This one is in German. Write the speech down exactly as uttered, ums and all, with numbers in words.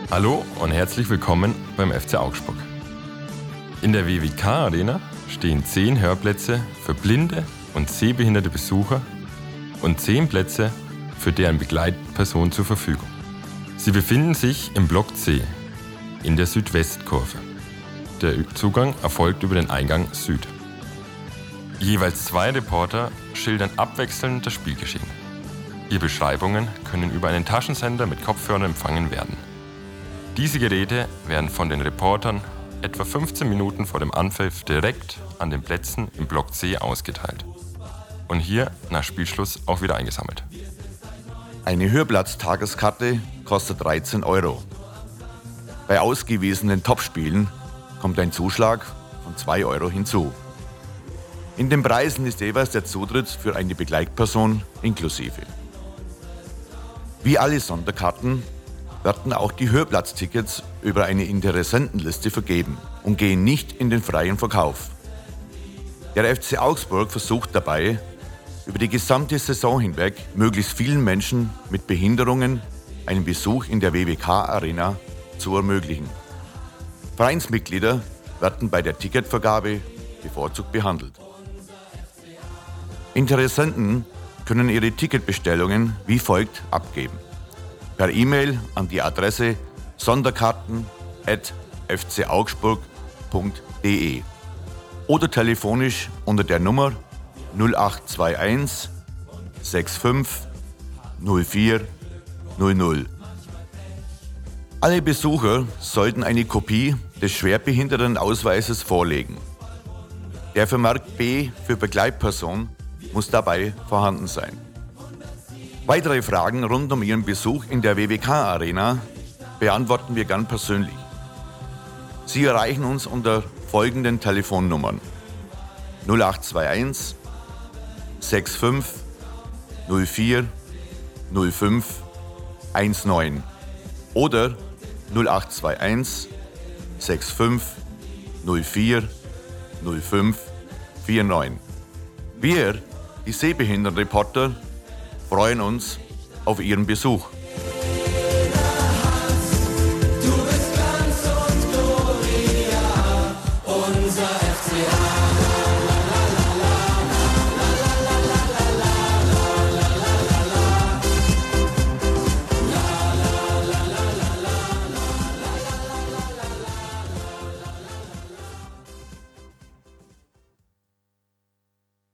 Hallo und herzlich willkommen beim F C Augsburg. In der W W K-Arena stehen zehn Hörplätze für blinde und sehbehinderte Besucher und zehn Plätze für deren Begleitperson zur Verfügung. Sie befinden sich im Block C, in der Südwestkurve. Der Zugang erfolgt über den Eingang Süd. Jeweils zwei Reporter schildern abwechselnd das Spielgeschehen. Ihre Beschreibungen können über einen Taschensender mit Kopfhörern empfangen werden. Diese Geräte werden von den Reportern etwa fünfzehn Minuten vor dem Anpfiff direkt an den Plätzen im Block C ausgeteilt und hier nach Spielschluss auch wieder eingesammelt. Eine Hörplatz-Tageskarte kostet dreizehn Euro. Bei ausgewiesenen Topspielen kommt ein Zuschlag von zwei Euro hinzu. In den Preisen ist jeweils der Zutritt für eine Begleitperson inklusive. Wie alle Sonderkarten werden auch die Hörplatztickets über eine Interessentenliste vergeben und gehen nicht in den freien Verkauf. Der F C Augsburg versucht dabei, über die gesamte Saison hinweg möglichst vielen Menschen mit Behinderungen einen Besuch in der W W K-Arena zu ermöglichen. Vereinsmitglieder werden bei der Ticketvergabe bevorzugt behandelt. Interessenten können ihre Ticketbestellungen wie folgt abgeben. Per E-Mail an die Adresse sonderkarten at f c augsburg punkt d e oder telefonisch unter der Nummer null acht zwei eins sechs fünf null vier null null. Alle Besucher sollten eine Kopie des Schwerbehindertenausweises vorlegen. Der Vermerk B für Begleitperson muss dabei vorhanden sein. Weitere Fragen rund um Ihren Besuch in der W W K-Arena beantworten wir gern persönlich. Sie erreichen uns unter folgenden Telefonnummern null acht zwei eins sechs fünf null vier null fünf eins neun oder null acht zwei eins sechs fünf null vier null fünf vier neun. Wir, die Sehbehindertenreporter, freuen uns auf Ihren Besuch.